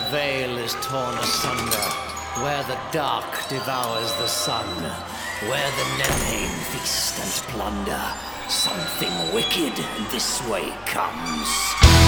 veil is torn asunder, where the dark devours the sun, where the Nemhain feast and plunder, something wicked this way comes.